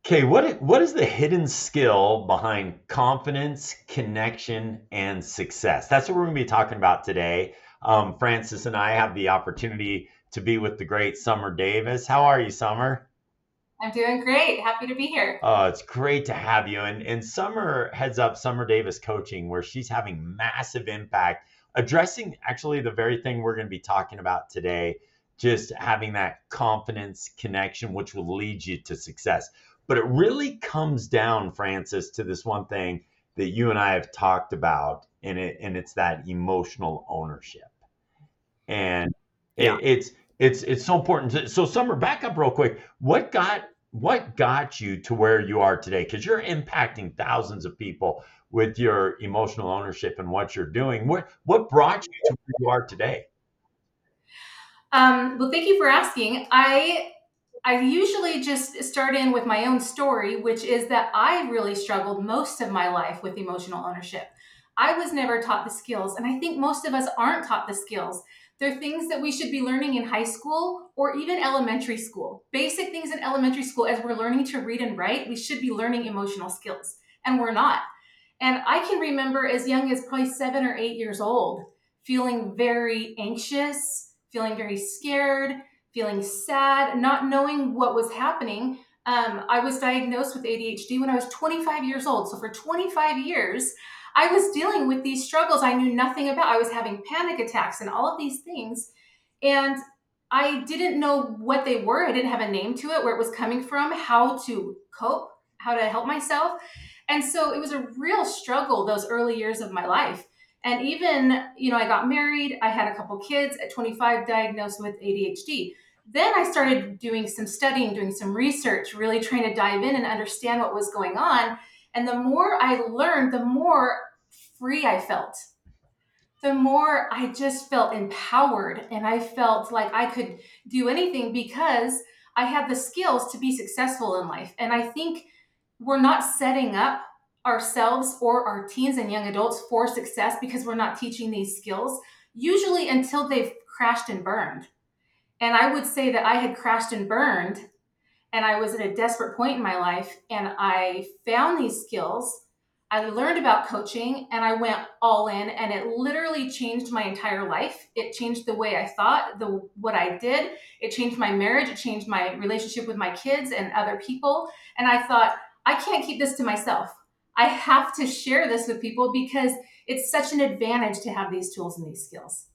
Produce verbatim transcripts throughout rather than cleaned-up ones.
Okay, what i- what is the hidden skill behind confidence, connection, and success? That's what we're going to be talking about today. Um, Francis and I have the opportunity to be with the great Summer Davis. How are you, Summer? I'm doing great. Happy to be here. Oh, it's great to have you. And and Summer heads up Summer Davis Coaching, where she's having massive impact, addressing actually the very thing we're going to be talking about today, just having that confidence connection, which will lead you to success. But it really comes down, Francis, to this one thing that you and I have talked about, and it and it's that emotional ownership. And Yeah. it, it's it's it's so important. To, so, Summer, back up real quick. What got what got you to where you are today? Because you're impacting thousands of people with your emotional ownership and what you're doing. What what brought you to where you are today? Um, well, thank you for asking. I I usually just start in with my own story, which is that I really struggled most of my life with emotional ownership. I was never taught the skills, and I think most of us aren't taught the skills. They're things that we should be learning in high school or even elementary school. Basic things in elementary school, as we're learning to read and write, we should be learning emotional skills, and we're not. And I can remember as young as probably seven or eight years old, feeling very anxious, feeling very scared, feeling sad, not knowing what was happening. Um, I was diagnosed with A D H D when I was twenty-five years old. So for twenty-five years, I was dealing with these struggles I knew nothing about. I was having panic attacks and all of these things. And I didn't know what they were. I didn't have a name to it, where it was coming from, how to cope, how to help myself. And so it was a real struggle those early years of my life. And even, you know, I got married, I had a couple kids at twenty-five, diagnosed with A D H D. Then I started doing some studying, doing some research, really trying to dive in and understand what was going on. And the more I learned, the more free I felt. The more I just felt empowered and I felt like I could do anything because I had the skills to be successful in life. And I think we're not setting up ourselves or our teens and young adults for success because we're not teaching these skills, usually until they've crashed and burned. And I would say that I had crashed and burned and I was at a desperate point in my life and I found these skills. I learned about coaching and I went all in and it literally changed my entire life. It changed the way I thought, the what I did. It changed my marriage, it changed my relationship with my kids and other people. And I thought, I can't keep this to myself. I have to share this with people because it's such an advantage to have these tools and these skills.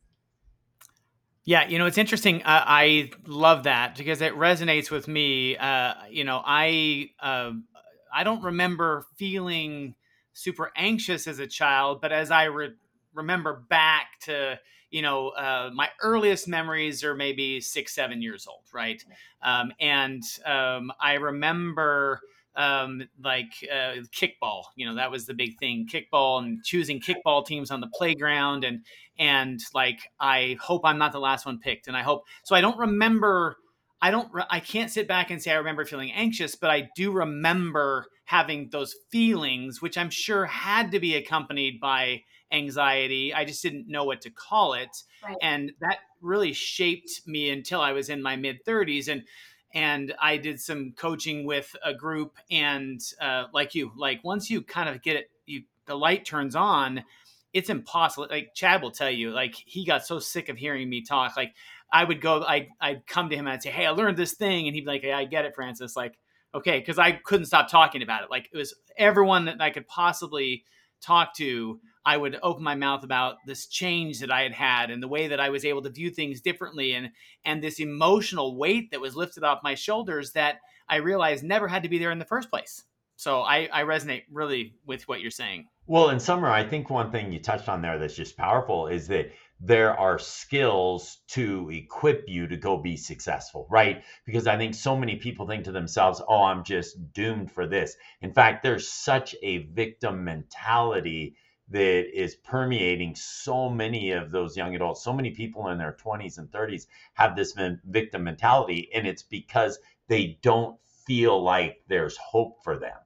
Yeah, you know, it's interesting. Uh, I love that because it resonates with me. Uh, you know, I uh, I don't remember feeling super anxious as a child, but as I re- remember back to, you know, uh, my earliest memories are maybe six, seven years old, right? Um, and um, I remember um, like uh, kickball. You know, that was the big thing, kickball, and choosing kickball teams on the playground, and and like I hope I'm not the last one picked, and I hope so. I don't remember. I don't. I can't sit back and say I remember feeling anxious, but I do remember having those feelings, which I'm sure had to be accompanied by anxiety. I just didn't know what to call it, Right. and that really shaped me until I was in my mid thirties, and and I did some coaching with a group, and uh, like you, like once you kind of get it, you the light turns on, it's impossible. Like Chad will tell you, like he got so sick of hearing me talk. Like I would go, I I'd come to him and I'd say, "Hey, I learned this thing," and he'd be like, "Yeah, I get it, Francis." Like, okay, because I couldn't stop talking about it. Like it was everyone that I could possibly talk to. I would open my mouth about this change that I had had and the way that I was able to view things differently, and and this emotional weight that was lifted off my shoulders that I realized never had to be there in the first place. So I, I resonate really with what you're saying. Well, in summer, I think one thing you touched on there that's just powerful is that there are skills to equip you to go be successful, right? Because I think so many people think to themselves, oh, I'm just doomed for this. In fact, there's such a victim mentality that is permeating so many of those young adults. So many people in their twenties and thirties have this vin- victim mentality, and it's because they don't feel like there's hope for them.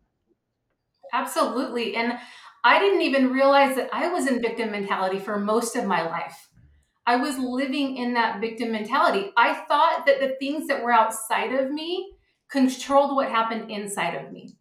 Absolutely. And I didn't even realize that I was in victim mentality for most of my life. I was living in that victim mentality. I thought that the things that were outside of me controlled what happened inside of me.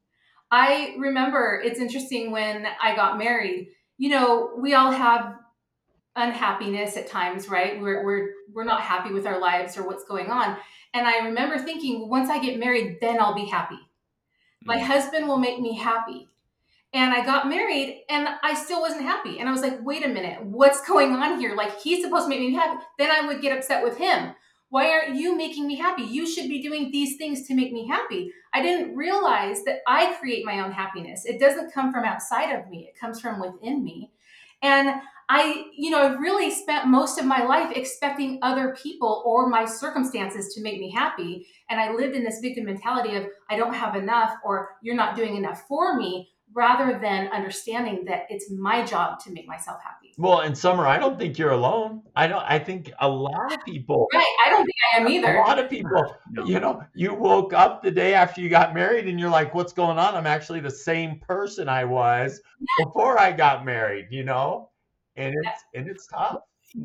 I remember it's interesting when I got married, you know, we all have unhappiness at times, right? We're, we're, we're not happy with our lives or what's going on. And I remember thinking, once I get married, then I'll be happy. My Mm. husband will make me happy. And I got married and I still wasn't happy. And I was like, wait a minute, what's going on here? Like, he's supposed to make me happy. Then I would get upset with him. Why aren't you making me happy? You should be doing these things to make me happy. I didn't realize that I create my own happiness. It doesn't come from outside of me, it comes from within me. And I, you know, I really spent most of my life expecting other people or my circumstances to make me happy. And I lived in this victim mentality of, I don't have enough, or you're not doing enough for me, rather than understanding that it's my job to make myself happy. Well, in Summer, I don't think you're alone. I don't. I think a lot of people. Right. I don't think I am either. A lot of people. No. You know, you woke up the day after you got married, and you're like, "What's going on? I'm actually the same person I was before I got married." You know, and it's and it's tough.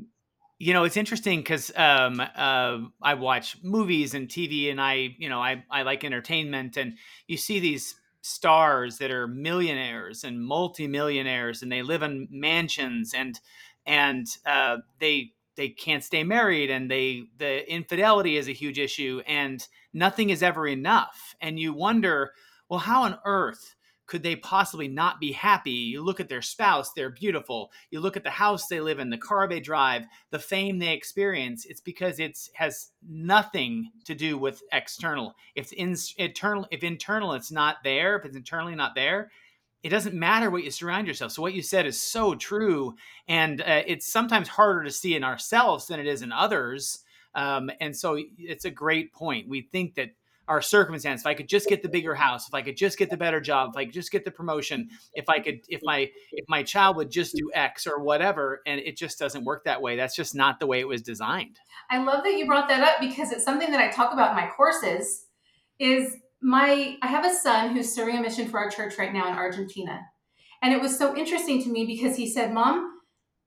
You know, it's interesting because um, uh, I watch movies and T V, and I, you know, I I like entertainment, and you see these stars that are millionaires and multimillionaires, and they live in mansions, and and uh, they they can't stay married, and they the infidelity is a huge issue, and nothing is ever enough, and you wonder, well, how on earth could they possibly not be happy? You look at their spouse, they're beautiful. You look at the house they live in, the car they drive, the fame they experience. It's because it's has nothing to do with external. If it's in, internal, if internal it's not there, if it's internally not there, it doesn't matter what you surround yourself. So what you said is so true. And uh, it's sometimes harder to see in ourselves than it is in others. Um, and so it's a great point. We think that our circumstance, if I could just get the bigger house, if I could just get the better job, if I could just get the promotion, if I could, if my, if my child would just do X or whatever, and it just doesn't work that way. That's just not the way it was designed. I love that you brought that up, because it's something that I talk about in my courses. Is my, I have a son who's serving a mission for our church right now in Argentina. And it was so interesting to me because he said, Mom,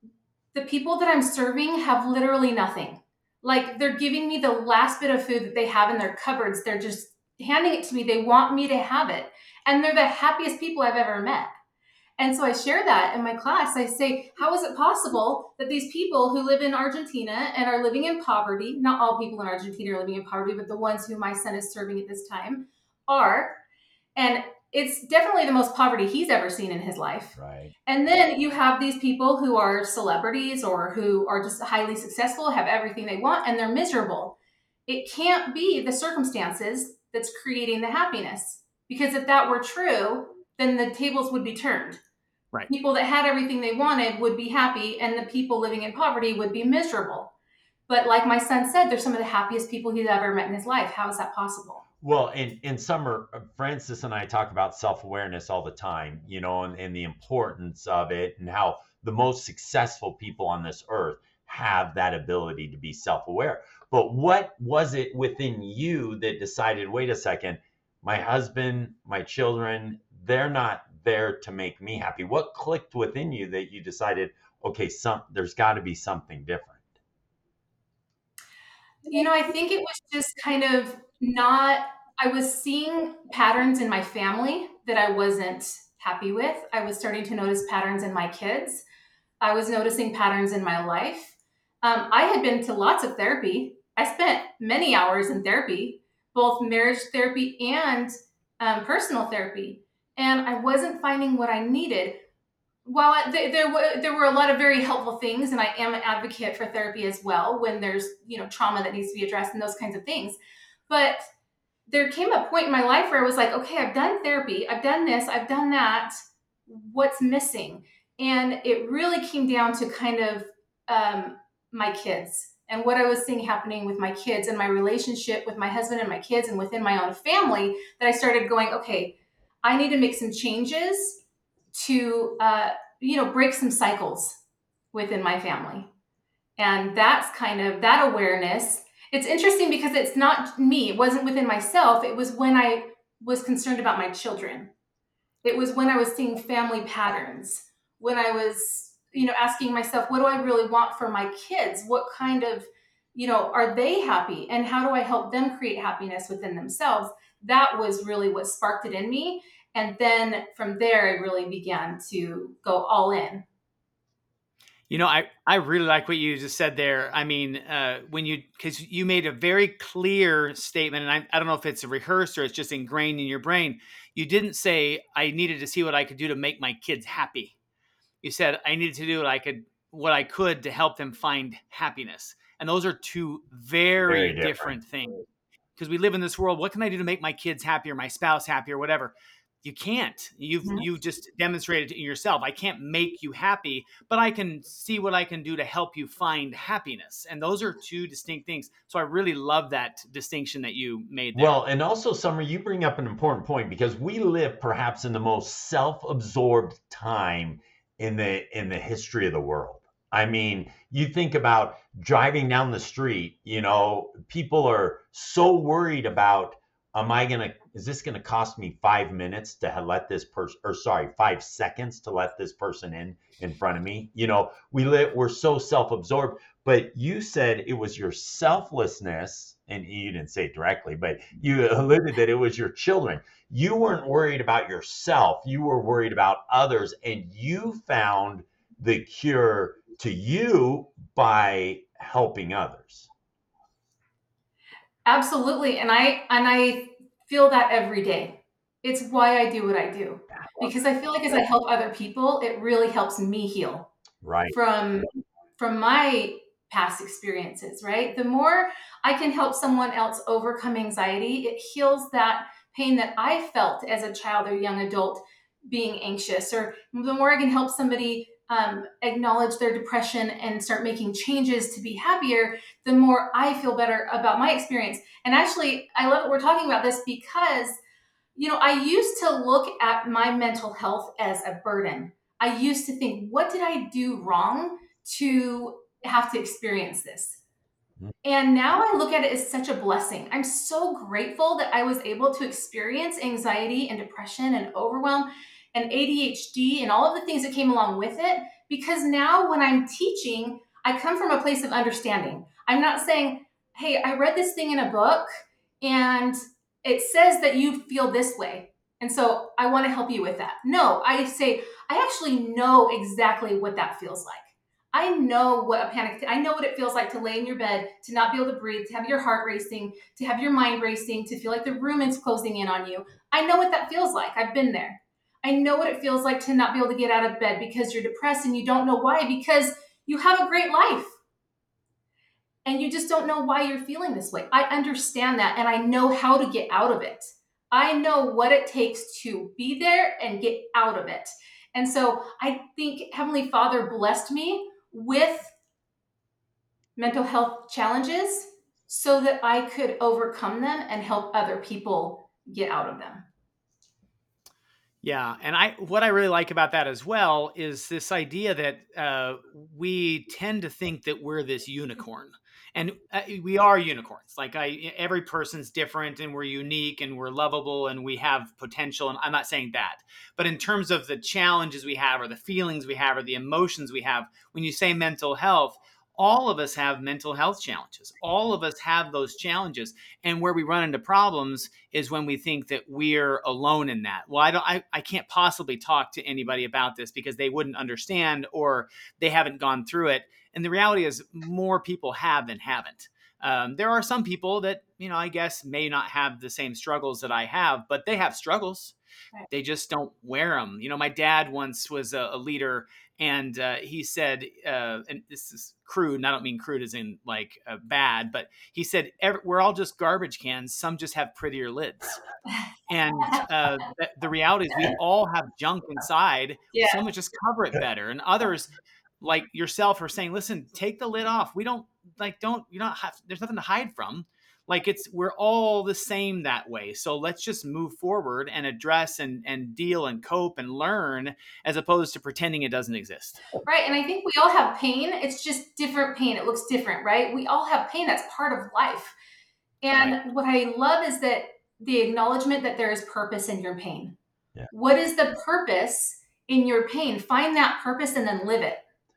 the people that I'm serving have literally nothing. Like, they're giving me the last bit of food that they have in their cupboards. They're just handing it to me. They want me to have it. And they're the happiest people I've ever met. And so I share that in my class. I say, how is it possible that these people who live in Argentina and are living in poverty, not all people in Argentina are living in poverty, but the ones who my son is serving at this time are, and it's definitely the most poverty he's ever seen in his life. Right. And then you have these people who are celebrities or who are just highly successful, have everything they want, and they're miserable. It can't be the circumstances that's creating the happiness. Because if that were true, then the tables would be turned. Right. People that had everything they wanted would be happy, and the people living in poverty would be miserable. But like my son said, they're some of the happiest people he's ever met in his life. How is that possible? Well, in, in Summer, Francis and I talk about self-awareness all the time, you know, and, and the importance of it, and how the most successful people on this earth have that ability to be self-aware. But what was it within you that decided, wait a second, my husband, my children, they're not there to make me happy? What clicked within you that you decided, okay, some there's got to be something different? You know, I think it was just kind of not, I was seeing patterns in my family that I wasn't happy with. I was starting to notice patterns in my kids. I was noticing patterns in my life. Um, I had been to lots of therapy. I spent many hours in therapy, both marriage therapy and um, personal therapy. And I wasn't finding what I needed. While I, there, there, were, there were a lot of very helpful things, and I am an advocate for therapy as well when there's, you know, trauma that needs to be addressed and those kinds of things. But there came a point in my life where I was like, okay, I've done therapy, I've done this, I've done that. What's missing? And it really came down to kind of um, my kids and what I was seeing happening with my kids and my relationship with my husband and my kids and within my own family, that I started going, okay, I need to make some changes to, uh, you know, break some cycles within my family. And that's kind of that awareness. It's interesting because it's not me. It wasn't within myself. It was when I was concerned about my children. It was when I was seeing family patterns, when I was, you know, asking myself, what do I really want for my kids? What kind of, you know, are they happy? And how do I help them create happiness within themselves? that was really what sparked it in me. And then from there, I really began to go all in. You know, I, I really like what you just said there. I mean, uh, when you, because you made a very clear statement, and I, I don't know if it's rehearsed or it's just ingrained in your brain. You didn't say, I needed to see what I could do to make my kids happy. You said, I needed to do what I could, what I could to help them find happiness. And those are two very, Very different. different. things. Because we live in this world, what can I do to make my kids happy or my spouse happy or whatever? You can't. You've Mhm. you've just demonstrated in yourself. I can't make you happy, but I can see what I can do to help you find happiness. And those are two distinct things. So I really love that distinction that you made there. Well, and also, Summer, you bring up an important point because we live perhaps in the most self-absorbed time in the in the history of the world. I mean, you think about driving down the street, you know, people are so worried about, am I gonna, is this gonna cost me five minutes to ha- let this person, or sorry, five seconds to let this person in in front of me? You know, we live, we're so self-absorbed. But you said it was your selflessness, and you didn't say it directly, but you alluded that it was your children. You weren't worried about yourself, you were worried about others, and you found the cure to you by helping others. Absolutely. And I and I feel that every day. It's why I do what I do. Because I feel like as I help other people, it really helps me heal Right. from from my past experiences, right? The more I can help someone else overcome anxiety, it heals that pain that I felt as a child or young adult being anxious. Or the more I can help somebody um, acknowledge their depression and start making changes to be happier, the more I feel better about my experience. And actually, I love that we're talking about this because, you know, I used to look at my mental health as a burden. I used to think, what did I do wrong to have to experience this? And now I look at it as such a blessing. I'm so grateful that I was able to experience anxiety and depression and overwhelm and A D H D and all of the things that came along with it. Because now when I'm teaching, I come from a place of understanding. I'm not saying, hey, I read this thing in a book and it says that you feel this way. And so I want to help you with that. No, I say, I actually know exactly what that feels like. I know what a panic, I know what it feels like to lay in your bed, to not be able to breathe, to have your heart racing, to have your mind racing, to feel like the room is closing in on you. I know what that feels like. I've been there. I know what it feels like to not be able to get out of bed because you're depressed and you don't know why, because you have a great life and you just don't know why you're feeling this way. I understand that and I know how to get out of it. I know what it takes to be there and get out of it. And so I think Heavenly Father blessed me with mental health challenges so that I could overcome them and help other people get out of them. Yeah, and I what I really like about that as well is this idea that uh, we tend to think that we're this unicorn, and uh, we are unicorns. Like I, every person's different, and we're unique, and we're lovable, and we have potential. And I'm not saying that, but in terms of the challenges we have, or the feelings we have, or the emotions we have, when you say mental health, all of us have mental health challenges. All of us have those challenges. And where we run into problems is when we think that we're alone in that. Well, I don't I, I can't possibly talk to anybody about this because they wouldn't understand or they haven't gone through it. And the reality is more people have than haven't. Um, there are some people that, you know, I guess may not have the same struggles that I have, but they have struggles. Right. They just don't wear them. You know, my dad once was a, a leader, and uh, he said, uh, and this is crude, and I don't mean crude as in like uh, bad, but he said, every, we're all just garbage cans. Some just have prettier lids. And uh, the, the reality is we all have junk inside. Yeah. Some would just cover it better. And others, like yourself, are saying, listen, take the lid off. We don't like, don't, you don't have, there's nothing to hide from. Like it's, we're all the same that way. So let's just move forward and address and, and deal and cope and learn as opposed to pretending it doesn't exist. Right. And I think we all have pain. It's just different pain. It looks different, right? We all have pain. That's part of life. And Right. what I love is that the acknowledgement that there is purpose in your pain. Yeah. What is the purpose in your pain? Find that purpose and then live it.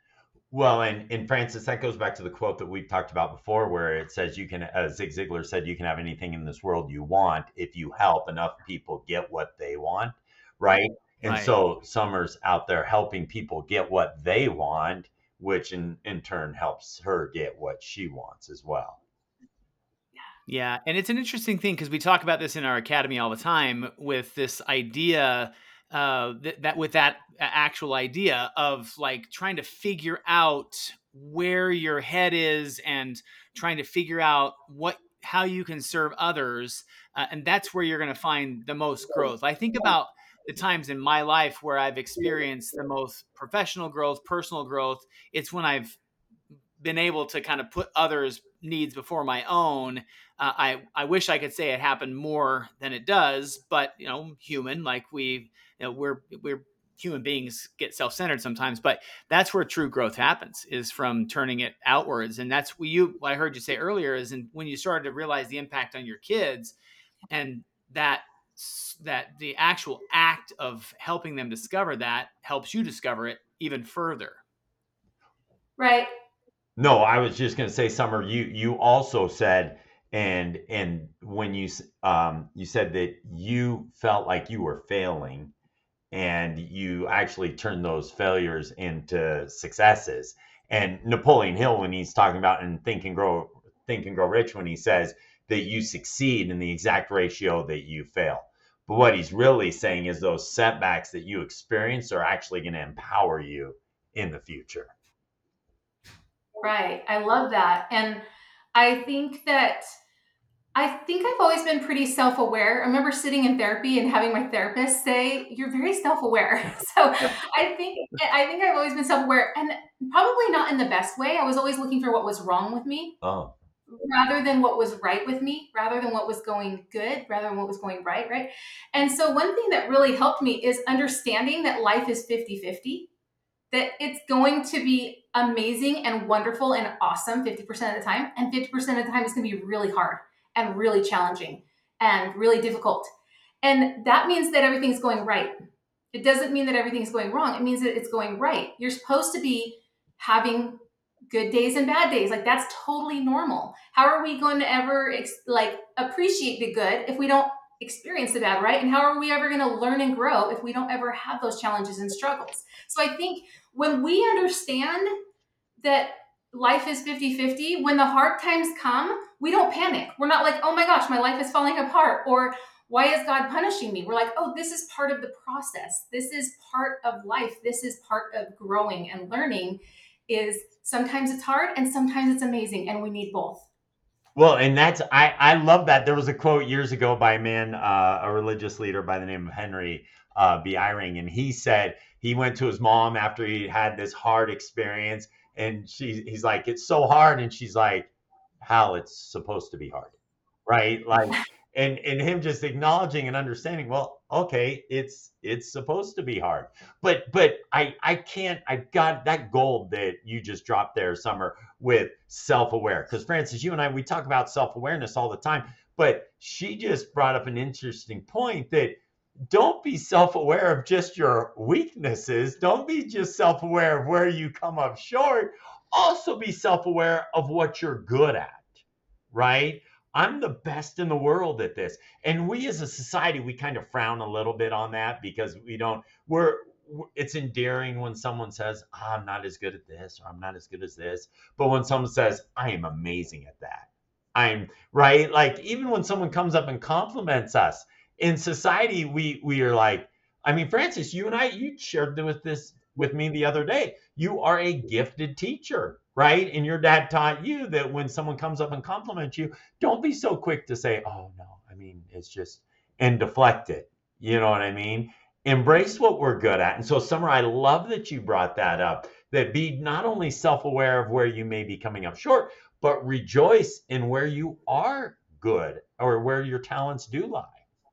Well, and, and Francis, that goes back to the quote that we've talked about before, where it says you can, uh, Zig Ziglar said, you can have anything in this world you want if you help enough people get what they want, right? And Right. so Summer's out there helping people get what they want, which in, in turn helps her get what she wants as well. Yeah, and it's an interesting thing because we talk about this in our academy all the time with this idea uh, that, that with that actual idea of like trying to figure out where your head is and trying to figure out what how you can serve others, uh, and that's where you're going to find the most growth. I think about the times in my life where I've experienced the most professional growth, personal growth. It's when I've been able to kind of put others' needs before my own. Uh, I I wish I could say it happened more than it does, but you know, human, like we, you know, we're we're human beings get self-centered sometimes, but that's where true growth happens, is from turning it outwards. And that's what you what I heard you say earlier is, and when you started to realize the impact on your kids, and that that the actual act of helping them discover that helps you discover it even further. Right. No, I was just going to say, Summer, you you also said, and and when you s- um you said that you felt like you were failing, and you actually turned those failures into successes. And Napoleon Hill, when he's talking about in Think and Grow Think and Grow Rich, when he says that you succeed in the exact ratio that you fail. But what he's really saying is those setbacks that you experience are actually going to empower you in the future. Right. I love that. And I think that I think I've always been pretty self-aware. I remember sitting in therapy and having my therapist say, "You're very self-aware." So I think I think I've always been self-aware, and probably not in the best way. I was always looking for what was wrong with me Oh, rather than what was right with me, rather than what was going good, rather than what was going right, right? And so one thing that really helped me is understanding that life is fifty-fifty, that it's going to be amazing and wonderful and awesome fifty percent of the time, and fifty percent of the time it's going to be really hard and really challenging and really difficult. And that means that everything's going right. It doesn't mean that everything's going wrong. It means that it's going right. You're supposed to be having good days and bad days. Like, that's totally normal. How are we going to ever ex- like appreciate the good if we don't experience the bad, right? And how are we ever going to learn and grow if we don't ever have those challenges and struggles? So I think when we understand that life is fifty-fifty, when the hard times come, we don't panic. We're not like, "Oh my gosh, my life is falling apart," or "Why is God punishing me?" We're like, "Oh, this is part of the process. This is part of life. This is part of growing and learning." Is sometimes it's hard and sometimes it's amazing, and we need both. well, and that's I I love that. There was a quote years ago by a man, uh, a religious leader by the name of Henry uh, B. Eyring, and he said he went to his mom after he had this hard experience, and she he's like, "It's so hard," and she's like, "Hal, it's supposed to be hard." Right? Like, and and him just acknowledging and understanding, well, okay, it's it's supposed to be hard. But but I I can't I've got that gold that you just dropped there, Summer, with self-aware. Because Francis, you and I, we talk about self-awareness all the time, but she just brought up an interesting point that don't be self-aware of just your weaknesses. Don't be just self-aware of where you come up short. Also be self-aware of what you're good at, right? I'm the best in the world at this. And we as a society, we kind of frown a little bit on that because we don't, we're, it's endearing when someone says, oh, I'm not as good at this, or I'm not as good as this. But when someone says, I am amazing at that, I'm right. Like, even when someone comes up and compliments us in society, we, we are like, I mean, Francis, you and I, you shared with this with me the other day. You are a gifted teacher, right? And your dad taught you that when someone comes up and compliments you, don't be so quick to say, oh, no, I mean, it's just, and deflect it. You know what I mean? Embrace what we're good at. And so, Summer, I love that you brought that up, that be not only self aware of where you may be coming up short, but rejoice in where you are good or where your talents do lie.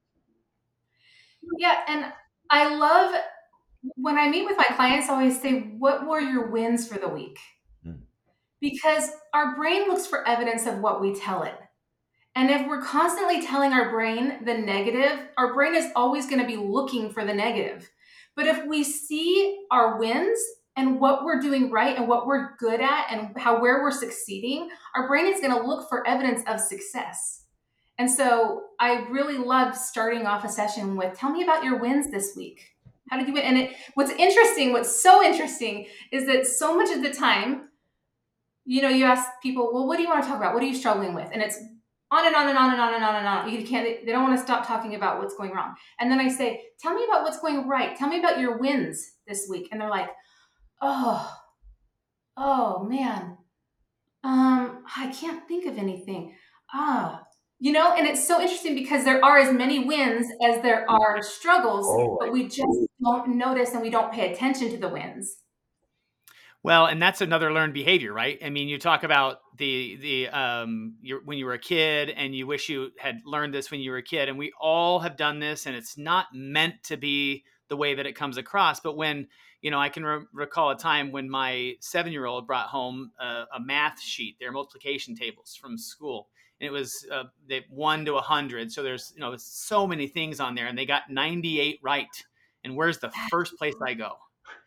Yeah, and I love when I meet with my clients, I always say, "What were your wins for the week?" Mm. Because our brain looks for evidence of what we tell it. And if we're constantly telling our brain the negative, our brain is always going to be looking for the negative. But if we see our wins and what we're doing right and what we're good at and how where we're succeeding, our brain is going to look for evidence of success. And so I really loved starting off a session with, tell me about your wins this week. How did you win? And it, what's interesting, what's so interesting is that so much of the time, you know, you ask people, well, what do you want to talk about? What are you struggling with? And it's on and on and on and on and on and on. You can't, they don't want to stop talking about what's going wrong. And then I say, tell me about what's going right. Tell me about your wins this week. And they're like, oh, oh man, um, I can't think of anything. Ah, you know, and it's so interesting because there are as many wins as there are struggles, Oh, but we just don't notice and we don't pay attention to the wins. Well, and that's another learned behavior, right? I mean, you talk about the the um your, when you were a kid, and you wish you had learned this when you were a kid, and we all have done this, and it's not meant to be the way that it comes across. But when, you know, I can re- recall a time when my seven year old brought home a, a math sheet, their multiplication tables from school. And it was uh, they one to a hundred, so there's, you know, so many things on there, and they got ninety-eight right. And where's the first place I go?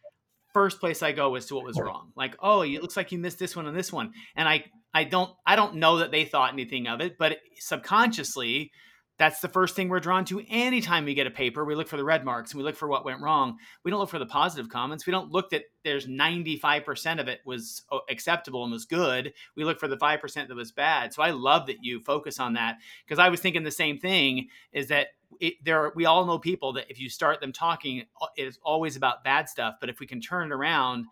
First place I go was to what was wrong. Like, oh, it looks like you missed this one and this one. And I, I don't, I don't know that they thought anything of it, but subconsciously, that's the first thing we're drawn to. Anytime we get a paper, we look for the red marks and we look for what went wrong. We don't look for the positive comments. We don't look that there's ninety-five percent of it was acceptable and was good. We look for the five percent that was bad. So I love that you focus on that, because I was thinking the same thing, is that it, there are, we all know people that if you start them talking, it's always about bad stuff. But if we can turn it around,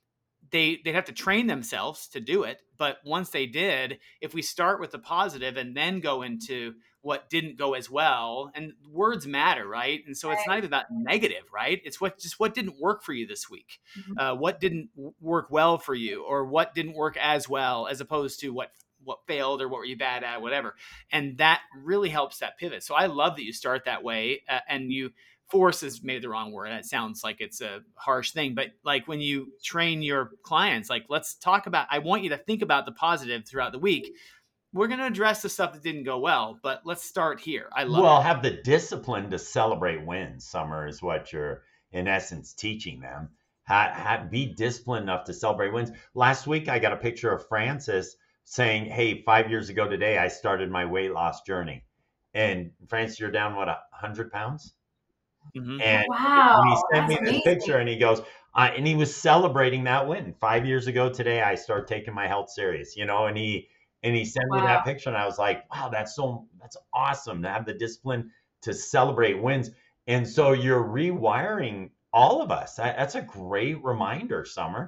they, they'd have to train themselves to do it. But once they did, if we start with the positive and then go into what didn't go as well, and words matter, right? And so it's not even about negative, right? It's what, just what didn't work for you this week, mm-hmm. uh, what didn't work well for you, or what didn't work as well, as opposed to what what failed or what were you bad at, whatever. And that really helps that pivot. So I love that you start that way, uh, and you force is maybe the wrong word. It sounds like it's a harsh thing, but like when you train your clients, like, let's talk about, I want you to think about the positive throughout the week. We're going to address the stuff that didn't go well, but let's start here. I love well, it. Have the discipline to celebrate wins. Summer is what you're in essence teaching them. Ha, ha, be disciplined enough to celebrate wins. Last week, I got a picture of Francis saying, hey, five years ago today, I started my weight loss journey. And Francis, you're down, what, one hundred pounds? Mm-hmm. And wow, he sent me this amazing. picture, and he goes, uh, and he was celebrating that win. Five years ago today, I started taking my health serious, you know, and he, and he sent wow. me that picture, and I was like, wow, that's so, that's awesome to have the discipline to celebrate wins. And so you're rewiring all of us. That's a great reminder, Summer.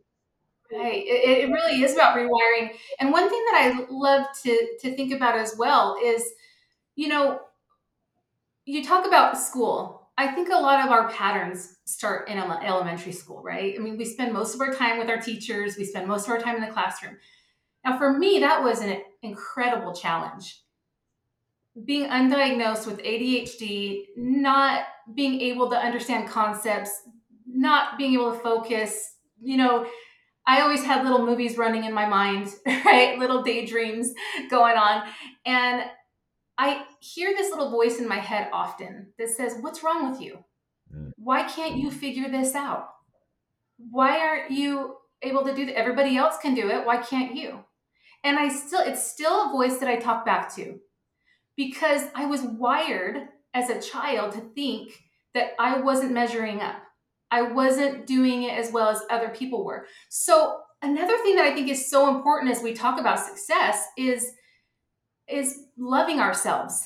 Right. It, it really is about rewiring. And one thing that I love to, to think about as well is, you know, you talk about school. I think a lot of our patterns start in elementary school, right? I mean, we spend most of our time with our teachers. We spend most of our time in the classroom. Now, for me, that was an incredible challenge. Being undiagnosed with A D H D, not being able to understand concepts, not being able to focus, you know, I always had little movies running in my mind, right? Little daydreams going on. And I hear this little voice in my head often that says, what's wrong with you? Why can't you figure this out? Why aren't you able to do that? Everybody else can do it. Why can't you? And I still, it's still a voice that I talk back to, because I was wired as a child to think that I wasn't measuring up. I wasn't doing it as well as other people were. So another thing that I think is so important as we talk about success is, is loving ourselves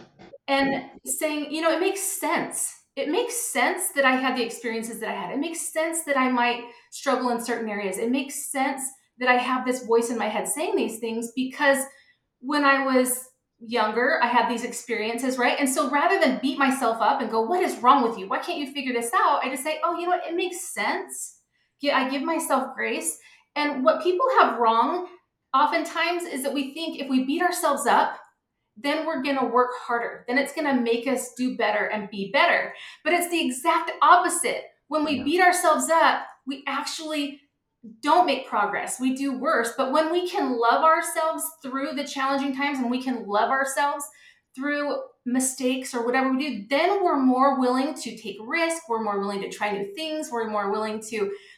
and saying, you know, it makes sense. It makes sense that I had the experiences that I had. It makes sense that I might struggle in certain areas. It makes sense that I have this voice in my head saying these things, because when I was younger, I had these experiences, right? And so rather than beat myself up and go, what is wrong with you? Why can't you figure this out? I just say, oh, you know what? It makes sense. Yeah, I give myself grace. And what people have wrong oftentimes is that we think if we beat ourselves up, then we're going to work harder. Then it's going to make us do better and be better. But it's the exact opposite. When we beat ourselves up, we actually don't make progress. We do worse. But when we can love ourselves through the challenging times, and we can love ourselves through mistakes or whatever we do, then we're more willing to take risk. We're more willing to try new things. We're more willing to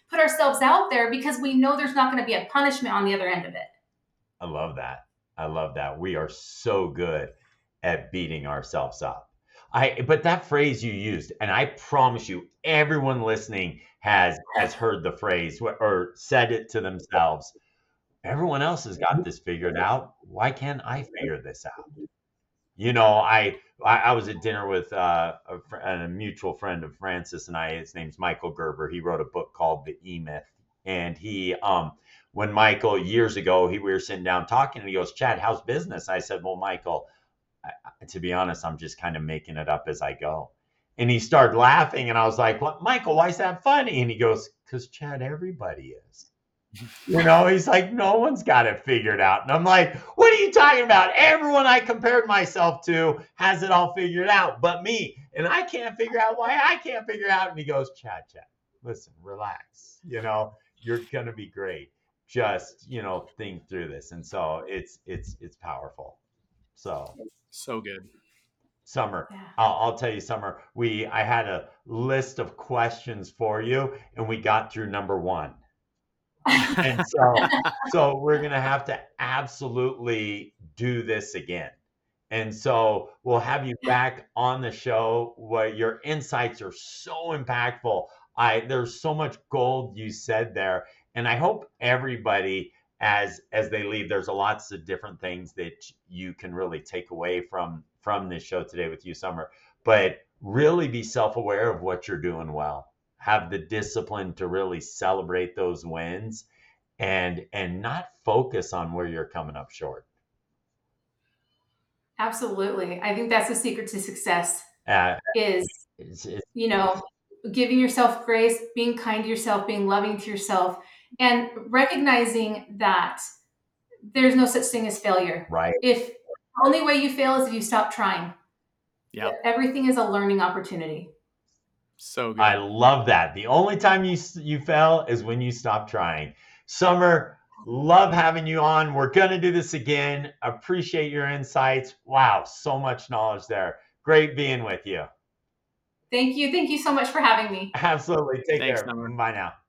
put ourselves out there because we know there's not going to be a punishment on the other end of it. I love that. I love that. We are so good at beating ourselves up. I but that phrase you used, and I promise you, everyone listening has has heard the phrase or said it to themselves. Everyone else has got this figured out. Why can't I figure this out? You know, I I, I was at dinner with uh, a, fr- a mutual friend of Francis and I. His name's Michael Gerber. He wrote a book called The E Myth, and he um when Michael years ago he we were sitting down talking, and he goes, "Chad, how's business?" I said, "Well, Michael, I, I- to be honest, I'm just kind of making it up as I go." And he started laughing, and I was like, "What, Michael? Why is that funny?" And he goes, "Because Chad, everybody is." You know, he's like, no one's got it figured out. And I'm like, what are you talking about? Everyone I compared myself to has it all figured out but me. And I can't figure out why I can't figure out. And he goes, Chad, Chad, listen, relax. You know, you're going to be great. Just, you know, think through this. And so it's, it's, it's powerful. So, So good. Summer, Yeah. I'll, I'll tell you, Summer, we, I had a list of questions for you, and we got through number one. And so, so we're going to have to absolutely do this again. And so we'll have you back on the show where your insights are so impactful. I there's so much gold you said there. And I hope everybody as as they leave, there's a lots of different things that you can really take away from from this show today with you, Summer. But really be self-aware of what you're doing well. Have the discipline to really celebrate those wins and and not focus on where you're coming up short. Absolutely. I think that's the secret to success Uh, is, it's, it's you know, giving yourself grace, being kind to yourself, being loving to yourself, and recognizing that there's no such thing as failure. right. If the only way you fail is if you stop trying. Yeah. Everything is a learning opportunity. So good. I love that. The only time you you fail is when you stop trying. Summer, love having you on. We're going to do this again. Appreciate your insights. Wow, so much knowledge there. Great being with you. Thank you. Thank you so much for having me. Absolutely. Take Thanks, care. Summer. Bye now.